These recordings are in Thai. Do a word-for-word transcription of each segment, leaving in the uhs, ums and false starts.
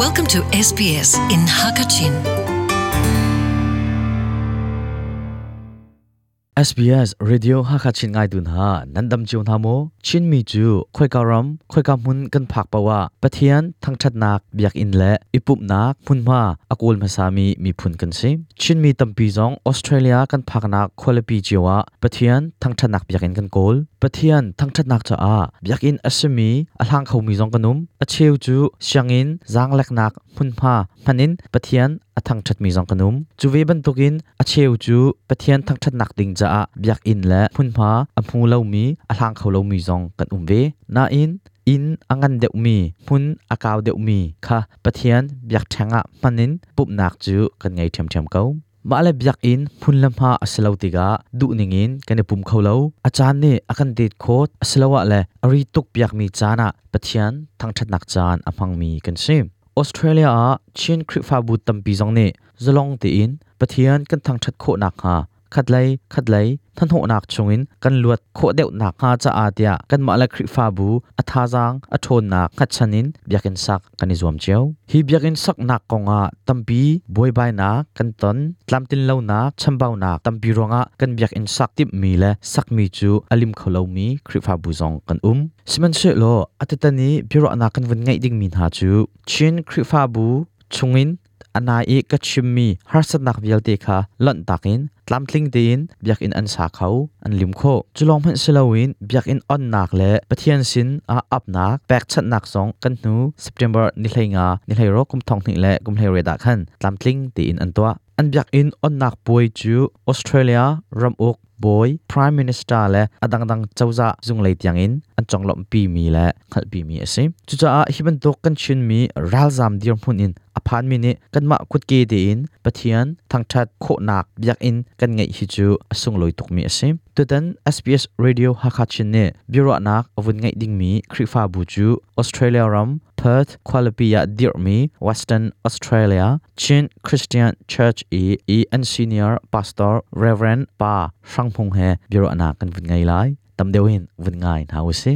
Welcome to เอส บี เอสin Hakachin เอส บี เอส Radio Hakachin ngai dun ha nandam chiun ha mo chin mi chu khoi karam khoi kam hun kan phak pawa pathian thangthat nak biak in le ipup nak phun ma akul masami mi phun kan si chin mi tampi jong Australia kan phak nak kholapi chiwa pathian thangthat nak biak in kan kol pathian thangthat nak cha a biak in asmi alang khau mi jong kanum acheu chu siangin zanglek nak phun ma manin pathian athang that mi jong kanum chuwe ban tokin acheu chu pathian thang that nak ding cha biak in la phun pha amhu lo mi alang khau lo mi jong kan umve na in in angan deu mi phun akaw deu mi kha pathian biak thanga manin pup nak chu kan ngai them them kau ma le biak in phun lamha aslautiga du ningin kan pum kholo achan ne akan det khot aslawa le ari tuk biak mi chana pathian thang that nak chan amhang mi kan sim Australia a chin khrifa bu tampi jong ne zalong te in pathian kan thang that kho nak ha khatlai khatlai than ho nak chungin kan luat kho deu nak ha cha atia kan ma la khrifa bu atha jang athon nak khachanin biakin sak kan izom cheu hi biakin sak nak konga tampi boy bai na kan ton tlamtin lo na chambau nak tampi ronga kan biak in sak tip mi le sak mi chu alim kholo mi khrifa bu jong kan um siman se lo atatani biro na kan vun ngai ding min ha chu chin khrifa bu chungin anai e kachimmi harsat nak bialte kha lon takin tlamtling din biak in an sa khau an lim kho chulong phan selawin biak in on nak le pathian sin a up nak pek chat nak song kan nu September ni thlainga ni thlairo kum thong ni le kum thlai reda khan tlamtling ti in an twa an biak in on nak poi chu Australia ram ok boy prime minister le adang dang chawza zung lei tiang in an chonglom pi mi le khal pi mi ase chucha a hiban tok kan chin mi ral zam dir mun in aphan mi ni kan ma kut ke de in pathian thangthat kho nak biak in kan ngai hi chu asung loi tok mi ase tudan S B S Radio Hakachin ne biro nak avun ngai ding mi khrifa bu chu Australia ram Perth Qualipia dir mi Western Australia Chin Christian Church e e and senior pastor Reverend Pa Shangphung he biro ana kan vun ngai lai tam deu hin vun ngai na use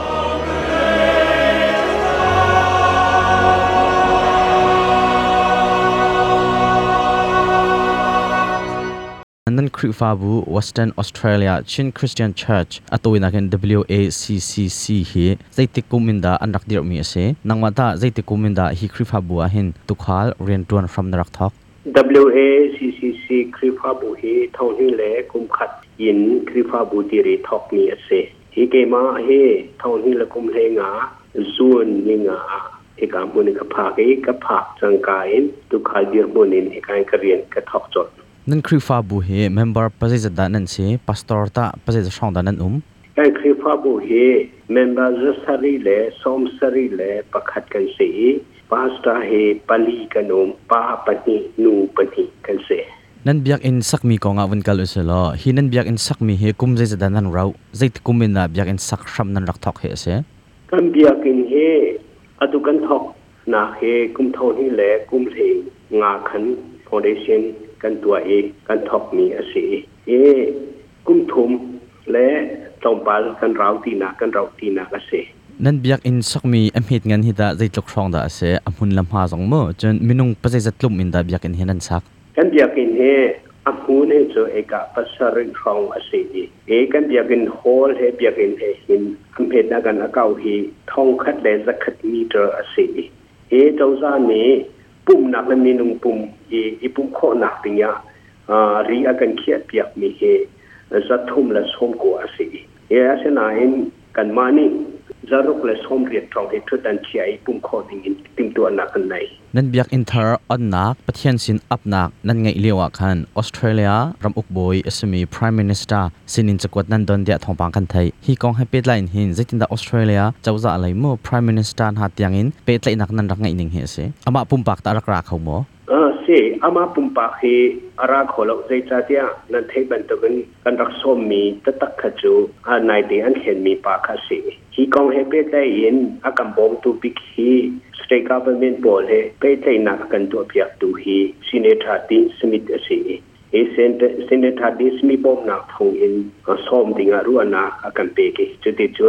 nan khrifa bu Western Australia Chin Christian Church atoina ken W A C C C hi zaitikuminda anrak dir mi ase nangmata zaitikuminda hi khrifa bu a hin tukhal rentuan from narak thok W A C C C khrifa bu hi thonghi le kum khat in khrifa bu ti ri thok mi ase hi ke ma he thonghi le kum le nga zun ni nga he ka mun ka pha ke ka pha changkain tukhal dir bonin he kai ka rian ka thok chot nan khrifa bu he member pazeza da nan se pastor ta pazeza shong da nan um kai khrifa bu he member sari le som sari le pakhat kan se pastor he pali kanom pa pati nu pati kan se nan biak in sakmi ko nga wan kal uselo hi nan biak in sakmi he kum zeza da nan rau zait kumin na biak in sak sham nan rak thok he se kan biak in he atu kan thok na he kum thon hi le kum le nga khan foundation kan tua e kan thok mi ase e kum thum le tompal kan rauti na kan rauti na ase nan biak in sakmi amhit ngan hita zaitlok rong da ase amhun lamha jong mo chen minung pazai zatlum in da biak in henan sak kan biak in he amhun he cho eka pasarin rong ase e kan biak in hol he biak in he hin amhet na kan akau hi thong khat le zakhat meter ase e tawza ni pum nak le minung pum e ipum kho nak tinya a ri akan khiat piak mi he zathum la som ko ase e asena in kan mani zaruk le som riat tong he thutan chiai pum kho ting in tim tu anak kan nai nan biak in thar on nak pathian sin up nak nan ngai lewa khan Australia ram uk boy asmi prime minister sinin chakwat nan don dia thongpang kan thai hi kong he petline hin zaitin da Australia chawza lai mo prime minister ha tiangin petlai nak nan rak ngai ning he se ama pumpak ta rak ra khau mo a se ama pumpak he ara kholo zai cha tia nan thei ban to kan kan rak som mi ta tak khachu a nai de an hen mi pa kha se hi kong he petlai in akam bom tu big hi state government bol he petlai nak kan to piak tu hi senator tin smith ase e senator dis mi bom nak thong in som dinga ruana akan pe ke chute chun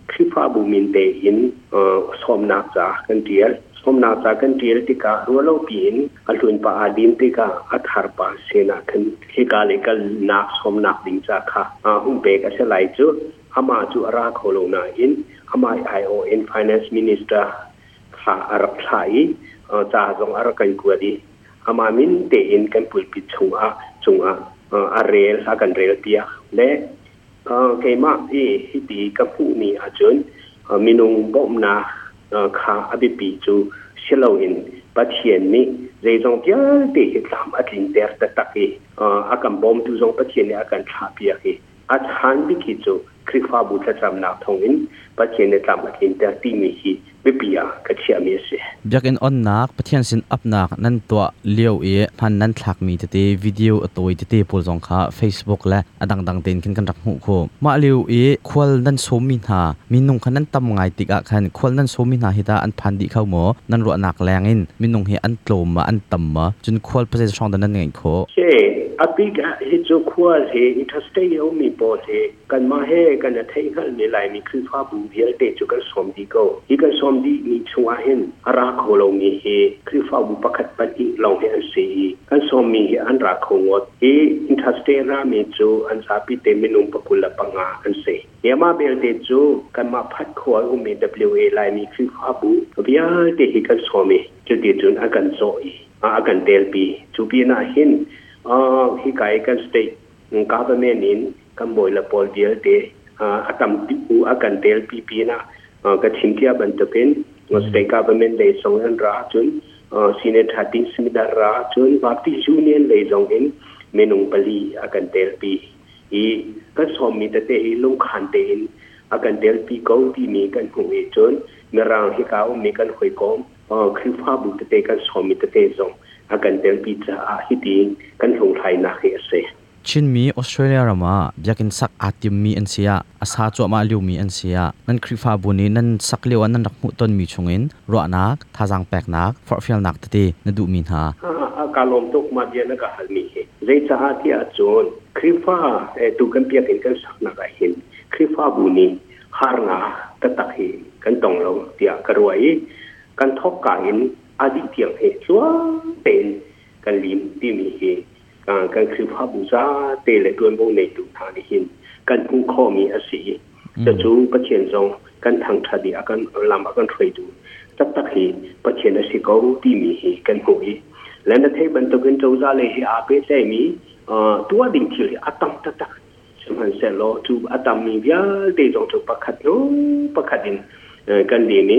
คริฟ้าบุมินเตอินเอ่อสมนาจากันเดียลสมนาจากันเดียลติการัวโลปีนอลุนปาอาดินติกาอัฐารปาเสนาคันฮิกาเลกลนาสมนาดิงจาค่ะอาหุมเบกะเสไลจูอามาจูอาราโคโลนาอินอามา ไอ โอ เอ็น Finance Minister ค่ะอารักไทยเอ่อจาจงอารักกันกวดีอามามินเตอินกันปุยปิชุงอาจุงอาเอ่ออาเรลอากันเรลเปียและเอ่อเกมาอีฮิตีกับผู้มีอาจุนเอ่อมินุงบ่มนาเอ่อคาอบิปีจูเชลาอินปัจเจียนนี้เรจงเปียเตฮิตามอดินเตอร์ตะตักเอเอ่ออากันบ่มตุจงปัจเจียนนี้อากันชาเปียเออาจารย์บิคิจูคริฟ้าบุตรจำนาทงอินปัจเจียนนี้ตามอดินเตอร์ที่มีฮีบิปียกะเชียมีเสอยากอินออนนักปะเทียนสินอัพนักนั่นตัวเลี้ยวเอพันนั่นทักมีตะเตวิดีโอตัวตะเตโพลจงค่ะ Facebook และอดังดังเต็นกันกันรักหูโคมาเลี้ยวเอควอลนั่นสมินหามินุงคันนั่นตำไงติกะคันควอลนั่นสมินหาฮิตาอันพันดีเข้าหมอนั่นรัวนักแรงอินมินุงเฮอันโตมาอันต่ำมาจนควอลประเสริฐช่องดันนั่นไงโคเช่อภิกะฮิจูควอลเฮอิทัสเตยอมีโปเทกันมาเฮกันนะเทหัลมีไลมีคือฟ้าบุเบียเตจุกันสมดีโกอีกันสมดีมีชัวเห็นอาราโคโลมีเฮคือฟ้าบุปกัดปันอีลองเฮอันซีกันสมมีเฮอันราโคงดเออิทัสเตรามีจูอันซาปิเตมินุมปกุลปังอาอันเซเยมาเบลเตจูกันมาพัดขวาอุมี ดับเบิลยู เอ ไลมีคือฟ้าบุเบียเตฮิกันสมมีจุดเดียจุนอากันโซอีอากันเดลปีจูปีน่าเห็นอ่าฮิกายกันสเตทกาบเมนินกัมโบยละปอลเดียเตอ่าอาตัมติอูอากันเดลปีปีนะอ่ากะทิมเกียบันตะเป็นสเตกาบเมนเลซงอันราจุนอ่าซีเนตฮัดดิสมิดาราจุนวาติจูเนียนเลซงอินเมนุงปลีอากันเดลปีอีก็สมมีตะเตอีลุงคันเตอินอากันเดลปีกองที่มีกันหงเอจุนเมรางฮิกาอุมีกันหวยกอมอ่าคือฟ้าบุตะเตกันสมมีตะเตซงอากันเดลปีจะอาฮิดีกันหงไทยนักเอเซชินมีออสเตรเลียรามาอยากกินสักอาติมมีอันเสียอาซาจัวมาเลียวมีอันเสียนั่นคริฟ้าบุนีนั่นสักเลียวนั่นรักมุต้นมีชงอินรัวนักทาจังแปกนักฟอร์ฟิลนักตตีนดูมินหาอากาลมตกมาเดียนก็ฮัลมีเฮเรจาที่อาจวนคริฟ้าเอตุกันเปียกินกันสักนักเห็นคริฟ้าบุนีฮาร์นาตะตักเฮกันตองเราเตียกรวยกันทอกกาอินอาดิเตียงเฮชัวเป็นกันลิมที่มีเฮกันคือพระบูชาเตเลดวนบงในตุทานิหินกันพุ่งข้อมีอสีจะจูประเชียนทรงกันทางทดีอากันลำอากันทรดูจับตักหีประเชียนอสีเขาที่มีหีกันหุยและนั่นเทบันตุกันโจซาเลหีอาเปเซมีตัวดิ่งที่อาตัมตักตักสมัยเซโลจูอาตัมมีวิาเตจงจูประคัดโนประคัดินกันดีนี้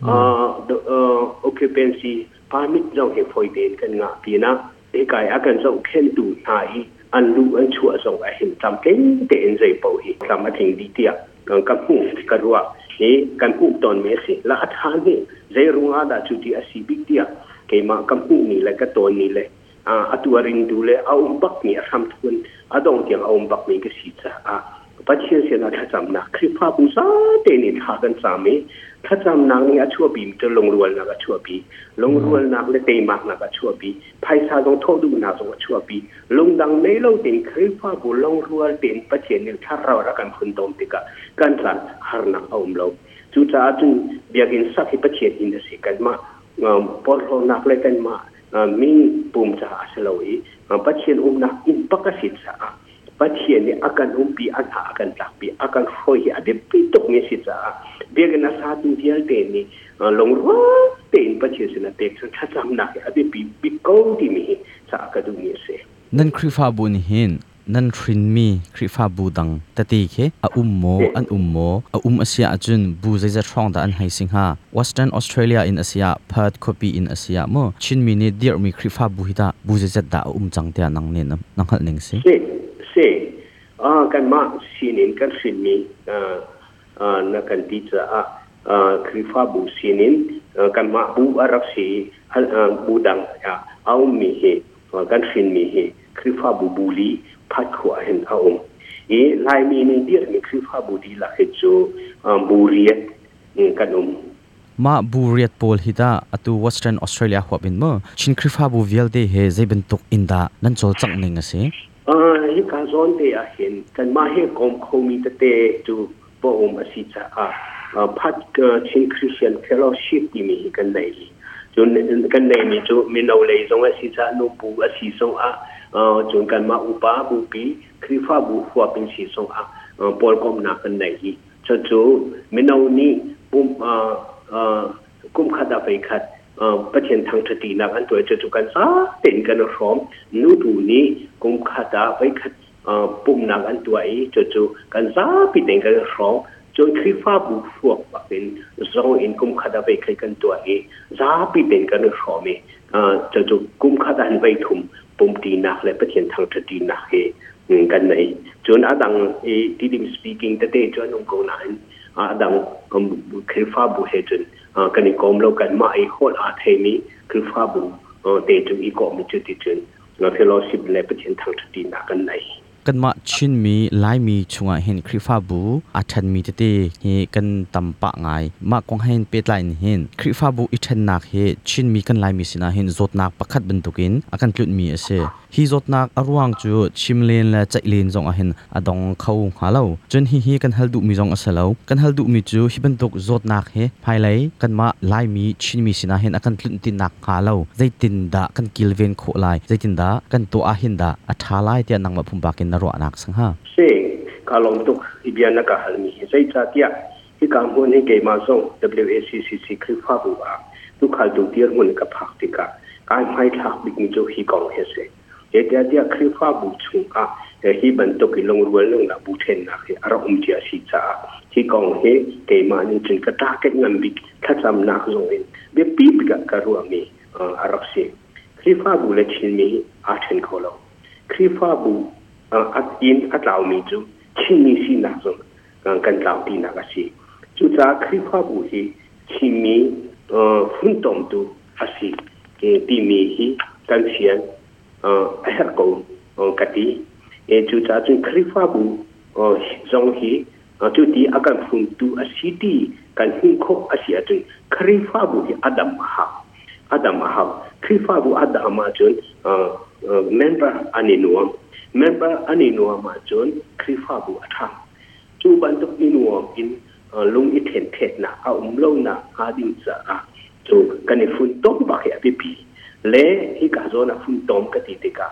occupancy permit จงเฮฟอยเดนกันงาปีนะเอกายอาการส่งเข็นดูหายอันดูอันชัวส่งไอเห็นจำเป็นเต็นใจเป่าอีกจำมาถึงดีเดียกันหูกันว่านี่กันหูตอนเมสิและอัฐานนี่ใจรุ่งอาดาจุดที่อาศิบิกเดียเกี่ยมากันหูนี่แหละก็ตัวนี้เลยอ่าอัตัวรินดูเลยเอาบักนี่ทำทุนอาดงเตียงเอาบักนี่ก็สิจ้าอ่ะปัจเจียนเสียนะถ้าจำนักคริฟ้าบูชาเตนิทากันสามีถ้าจำนักนี่ชั่วปีจะลงรวลนักชั่วปีลงรวลนักเลยเตมักนักชั่วปีภายซาต้องโทษดูนักสงชั่วปีลงดังในโลกเต็นคริฟ้าบูลงรวลเต็นปัจเจียนนี่ถ้าเรารักกันคนตรงติกะกันสันหานักเอาเราจุดจ้าจุนเบียกินสักที่ปัจเจียนอินเดสิกันมาพอเรานักเลยกันมามีปุ่มจ้าสลายปัจเจียนอุ้มนักอินปักสิทธิ์ปัจเจียนนี่อาการอุ้มปีอันหาอาการจักปีอาการหอยอาเดปิตกเงี้ยสิจ้าเบียกันนะสาธุที่อันเตนี่ลงรัวเตนปัจเจียนสินะเด็กสังขารนักอาเดปีปีกองที่มีสาการดูเงี้ยเสนั่นคริฟ้าบุญหินนั่นทรินมีคริฟ้าบูดังแต่ตีเคอาอุ้มโมอันอุ้มโมอาอุ้มอาเซียจุนบูใจจะช่องแต่อันไฮสิงหา Western Australia in Asia Perth Copy in Asia โมชินมีนี่เดียร์มีคริฟ้าบูฮิตาบูใจจะด่าอุ้มจังเตียนังเนี่ยนะนังหัดหนึ่งสิเซอ่ากันมาสินินกันสินมีอ่าอ่านักกันที่จะอ่าคริฟ้าบูสินินกันมาบูอารักษีบูดังอ่าเอามีเหกันสินมีเหคริฟ้าบูบูลีพัดขวาเห็นเอาองเอลายมีในเดียร์มีคริฟ้าบูดีละเหตุโจบูเรียกันอมมาบูเรียดโพลฮิตาอตู Western Australia หัวเป็นมั้งชินคริฟ้าบูเวลเดเฮใจเป็นตกอินดานั่นโจจังหนึ่งอ่ะสิอ่าฮิกาซอนเตอะเห็นกันมาเฮกอมโคมีตะเตจูบ่อมอสิจะอ่ะพัดชินคริสเตียนเฟลโลชิพที่มีกันในจนกันในมีจูมีนเอาเลยตรงอาศิษานุปูอาศิษงอ่ะจนกันมาอุปาบุปีคริฟ้าบุหัวเป็นศิษงอ่ะปอลกอมนักกันในจะจูมีนเอานี้ปุ่มกุมขัดไปขัดประเทศทางทตีนักอันตัวจะจูกันซาเป็นกันพร้อมนูดูนี้กุมขัดไปขัดปุ่มนักอันตัวไอ้จะจูกันซาเป็นกันพร้อมจนคริฟ้าบุฟวกเป็นซองอินกุมขัดไปใครกันตัวเอซาปีเป็นกันรอเมจะจุกุมขัดอันไปทุ่มปุ่มตีนักและประเทศทางตีนักเอกันไหนจนอาดังเอที่ดิมสปีกิ้งแต่เตจวนองค์นั้นอาดังคริฟ้าบุเฮจนกันอีกอมเรากันมาไอโคตรอาเทมีคริฟ้าบุเตจนอีกอมจุดที่จนเราเฟลอสิบและประเทศทางตีนักกันไหนกันมาชินมีหลายมีชงเห็นคริฟ้าบูอาชันมีเตเฮกันตำปะไงมากงเห็นเป็ดไลน์เห็นคริฟ้าบูอิชันนักเฮชินมีกันหลายมีสินะเห็นจดนักประคัดบรรทุกินอากันกลุดมีเสฮีจดนักอรวงจูชิมเลนและใจเลนจงเห็นอดองเขาหาเล่าจนฮีฮีกันฮัลดุมีจงอเสลากันฮัลดุมีจูฮิบรรทุกจดนักเฮภายไหลกันมาหลายมีชินมีสินะเห็นอากันกลุดตินนักหาเล่าใจตินดากันกิลเวนโคไลใจตินดากันตัวอาหินดาอัฐาไลเตียนังมาพุ่มปากินนรวนักสังหาเช่กาลงตุกอิบยานักฮัลมีใจจัดยาที่การพูดให้เกี่ยมาส่ง ดับเบิลยู เอ ซี ซี ซี คริฟ้าบัวทุกขัลตุกเดียร์มันกับพักติกาการไม่ทักบิกมิโจฮีกองเฮเซเดียร์เดียร์คริฟ้าบุชุงอาฮีบันตุกิลงรัวลงนับบุเทนนักอารมณ์เดียสิจ้าที่กองเฮเกี่ยมานี่จึงกระตากเงินบิกทัศน์นักส่งเองเบียปีบกับกรัวมีอารมณ์เสียคริฟ้าบุเลชินมีอาเทนโคโลคริฟ้าบุอัดยินอัดเหล่ามีจูชิมีสินักส่งกันเหล่าดีนักสิจูจ้าคริฟ้าบุฮีชิมีฝุ่นตมตูอาศิที่มีฮีกันเสียนไอ้ฮักโกกัดดีจูจ้าจึงคริฟ้าบุจงฮีจูดีอาการฝุ่นตูอาศิดีกันหิ้งโคอาศิจึงคริฟ้าบุฮีอดัมมาฮาอดัมมาฮาคริฟ้าบุอดัมมาจนเมมเบอร์อันนี้นัวmember ani no ma jon krifa bu atha chu ban tok ni no in lung i then thet na a um lo na a ding sa a chu kan ni fun tom ba ke api pi le hi ka zo na fun tom ka ti te ka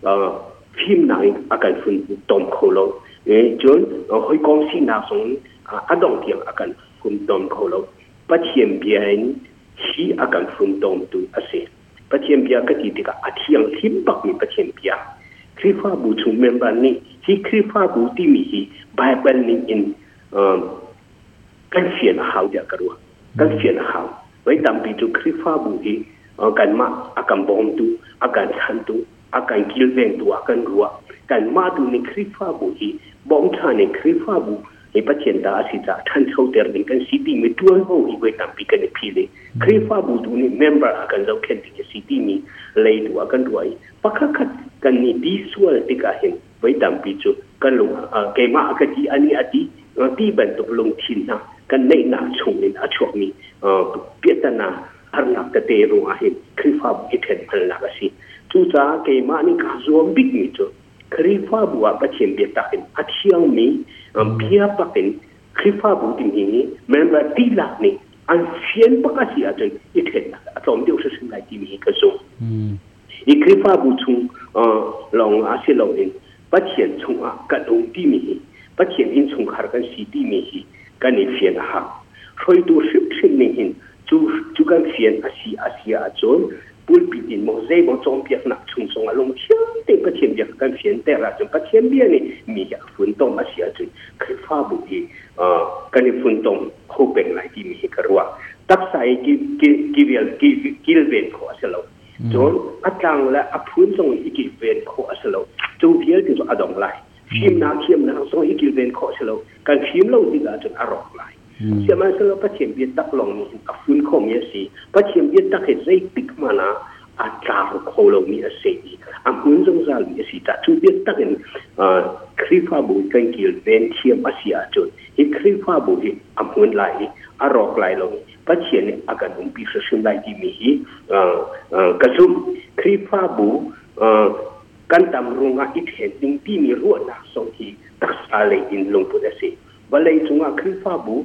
phim na a kan fun tom kholo e jon hoi kong si na song a dong tiang a kan fun tom kholo pa chiem bien hi a kan fun tom tu ase pa chiem bia ka ti te ka a thiang thim bak ni pa chiem biaคริฟ้าบูชูเมมเบอร์นี่ที่คริฟ้าบูที่มีที่ไบเบิลนี่อินกันเขียนข่าวเดียกรัวกันเขียนข่าวไว้ตามปีจูคริฟ้าบูที่กันมาอาการบอมตูอาการชันตูอาการกิลเวนตูอาการรัวกันมาดูในคริฟ้าบูที่บอมชาในคริฟ้าบูในประเทศดาสิจ้าท่านเขาเดินกันซิตี้มีตัวเขาอีกไว้ตามปีกันในพีเลยคริฟ้าบูดูนี่เมมเบอร์อาการเราเข็นที่ซิตี้มีเลยตัวอาการรวยปะคัดกันนี่ดีส่วนที่กันเห็นไว้ตามปีจูกันลงเกี่ยมาอากาศอันนี้อดีที่บรรทุกลงทินนะกันในหน้าชงในอาช่วงนี้เปียตนาฮาร์นักเตโรอาเห็นคริฟ้าบุอิเทนพันนักสิจูจ้าเกี่ยมานี่ข้าซวมบิ๊กมิจูคริฟ้าบัวประเทศเบียตาเห็นอาเชียงมีเพียบปักเป็นคริฟ้าบุติมีแม้ว่าตีหลักนี่อันเชียนปักสิอาจจะอิเทนนะสมเด็จพระสัมมาสัมพุทธเจ้ามีกระทรวงอีคริฟ้าบุชงลองอาเซียนลองเองปัจเจียนชงอ่ะกันลงที่มีปัจเจียนอินชงหากันสีที่มีกันในเฟียนหาคอยดูสิบสิ่งนี้จูจูกันเฟียนอาเซียอาเซียจนปุ่นปีดินมองใจมองจอมเปียกหนักชงชงอารมณ์เชี่ยวเต็มปัจเจียนเบียกันเฟียนแต่ละจนปัจเจียนเบียนี่มีอย่างฝุ่นตมอาเซียจนคริฟ้าบุที่กันในฝุ่นตมโคเป็นไหลที่มีกระว่าตักใส่กิกิกิเวลกิกิลเวนขอเสลาจนอัตลังและอภูนทรงอีกิเวนขอเสลาจูเพียที่จะอดองไหลพิมนาเขียมนาทรงอีกิเวนขอเสลาการพิมเราที่ละจนอร่อยไหลเชื่อมันเสลาปัจเจียนเบียตักลงนี่อภูนขอมีสีปัจเจียนเบียตักเหตุใจติกมานะอัตราโคโลมีสีอภูนทรงซาลมีสีแต่จูเบียตักเห็นคริฟ้าบุกันกิลเวนเทียมอาเซียจนอีคริฟ้าบุอภูนไหลอร่อยไหลลงปัจเจียนอาการอุ่นปีสุดท้ายที่มีกระซุ่มคริฟ้าบูกันตำรงอาอิทเห็นดิ้งที่มีรั่วหนักสองทีตักสาเลอินลงพุทธศิวันเลยจงอาคริฟ้าบู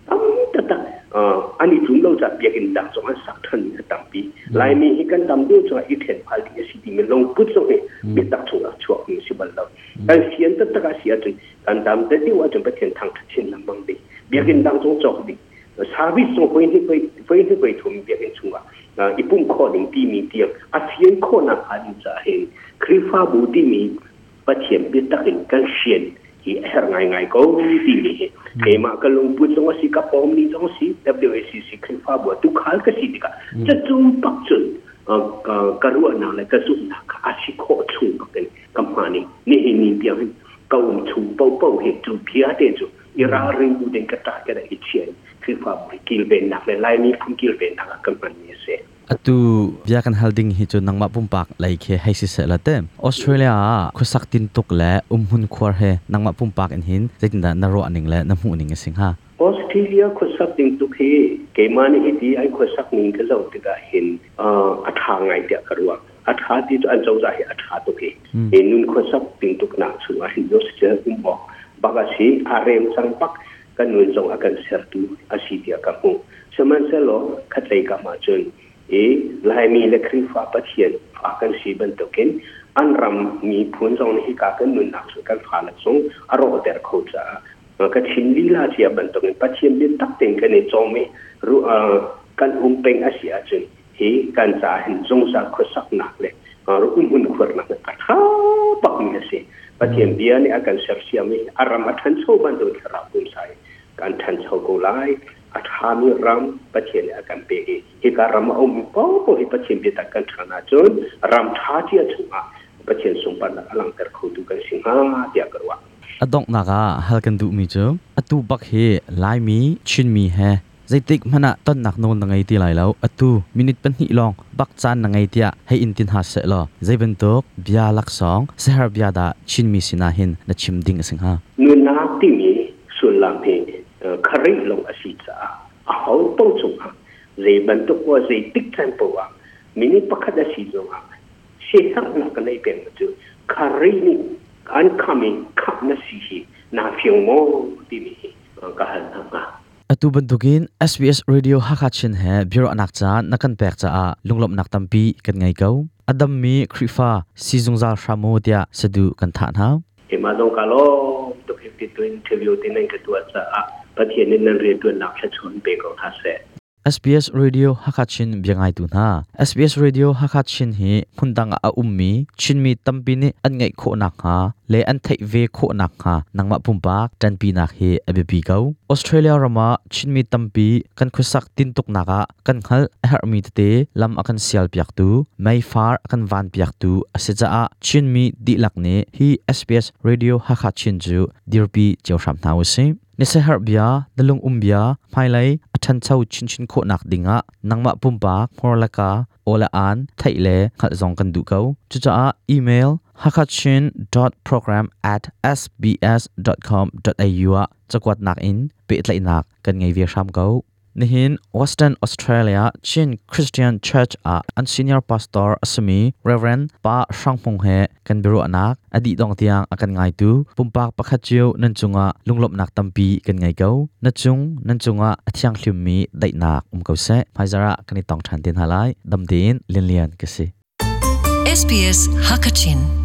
ตั้มตะตะอ่าอันนี้จุ่มเราจะเบียกินดังสองอันสักทันตั้มปีลายมีให้กันตั้มด้วยจังอีเทนพาลีสิดีมันลงปุ๊บส่งให้มีตักช่วงช่วงนี้สิบัลลังการเสียนตะตะก็เสียจริงการตั้มแต่ที่ว่าจะไปเทียนทางทัชนลำบากดีเบียกินดังสองจอกดีสาวิสส่งไปที่ไปไปที่ไปทุ่มเบียกินช่วงอ่าอีปุ่มข้อหนึ่งที่มีเดียงอาเซียนข้อนักอันจะเห็นคริฟ้าบูที่มีปะเทียนเบียตักกันกันเสียนที่แห่งไงไงก็ที่มีเอมาก็ลงปุ๊บตรงสิกับผมนี่ตรงสิ ดับเบิล เอ ซี ซี คริฟ้าบูทุกขายก็สิดีกันจะจุ่มปักจุดอ่ากระรวนาเลยก็สุ่มนักอาชีพโคชุ่มปักกันกำมานี่นี่เห็นนี่เดียวก็อุ่นชุ่มเป่าเป่าเห็ดจุ่มเพียเดียวจุ่มอีราเริงบูเดนกระตากกระได้เชียนคือความกิลเบนนักเลยไล่มีคุณกิลเบนนักกำมันนี่เสีย atu biakan halding hi chu nangma pumpak laikhe haisi selate Australia khusak tin tuk le umhun khwar he nangma pumpak in hin zetinda naro aning le namu ning sing ha Australia khusak tin tuk he keimani iti ai khusak ning ka zau ti da hin a atha ngai dia karwa atha ti an zau za he atha tuk he e nun khusak tin tuk na chu a hin dos che umbo bagasi arem sang pak kan nun zong akan sertu asidia ka hu seman selo khatlei ka ma chunเอลายมีเลคริฟ้าปะเทียนฝากันสีบันตุกินอันรำมีพูนทรงนี้กากันนุนนักสุกันฝาละทรงอารมณ์เดรเขาจะก็ชินลีลาเทียบันตุกินปะเทียนเป็นตักเต็งกันในจงมีรู้กันอุ้มเป็นอาเซียจนเฮกันจะเห็นทรงสักขสักหนักเลยรู้อุ้มอุ่นขวดหนักเลยกันท้าปักมีเสียปะเทียนเบียนี่อาการเสียเสียมีอารมณ์ทันโชบันตุกินรับอุ้มใส่การทันโชกุไลอาทามีรำปัจเจเนอาการเปย์ฮิการำเอามีป้อปฮิปัจเจนเบตักันชนะจนรำท้าที่จะมาปัจเจนสมบัติอลังการเขาดูกันสิงหาเดียกว่าอดอกนักะฮัลกันดูมีจ้อตูบักเฮไลมีชินมีเฮใจติกมันต้นนักโนนนังไงตีไหลแล้วอตูมินิทเป็นหิลองบักจานนังไงตีให้อินทินหาเสลอใจเป็นตกเบียลักสองเซฮาร์เบียดาชินมีสินาหินนัชิมดิ่งสิงหานูนาที่มีส่วนลำเพคาริลงอาศิษาเอาป้องจุงใจบันทุกว่าใจติดใจปัวมินิปักดัชจงเสียงนักในเป็นจุคารินี่อันคามิขับนัสิฮีนาฟิวโมที่มีก็หันทางอตูบันทุกิน เอส บี เอส Radio Hakachin he Bureau anak cha nakan pek cha a lunglop nak tampi kan ngai kau adam mi khrifa sizungzal shramodia sadu kan tha na e ma dong ka lo to ke ti to interview tin ngai ka tu cha a pathian nin nan re tu nak cha chon pe ko tha se เอส บี เอส Radio Hakachin biangai tu na เอส บี เอส Radio Hakachin hi phundanga a ummi chinmi tampi ni an ngai kho nak ha le an thai ve kho nak ha nangma pumpak tanpi nak he abebi kau Australia rama chinmi tampi kan khusak tin tuk naka kan khal hermi te lam akan sial piak tu mai far akan van piak tu aseja a chinmi di lakne hi เอส บี เอส Radio Hakachin ju dirpi chawsham na use ni se harbia dalung umbia phailai athan chau chin chin kho nak dinga nangma pumpa horlaka ola an thaile khal zong kan du kau chucha email hakachin dot program at s b s dot com dot a u a chakwat nak in pe tlai nak kan ngai ve sham kau nihin Western Australia Chin Christian Church a an senior pastor asmi Reverend Pa Sangpong he kan biro anak adi dong tiang akan ngai tu pumpak pakhat chiu nan chunga lunglop nak tampi kan ngai kau na chung nan chunga athiang hlim mi dai nak um kau se phaizara kani tong than tin halai damdin lian lian kase S B S Hakachin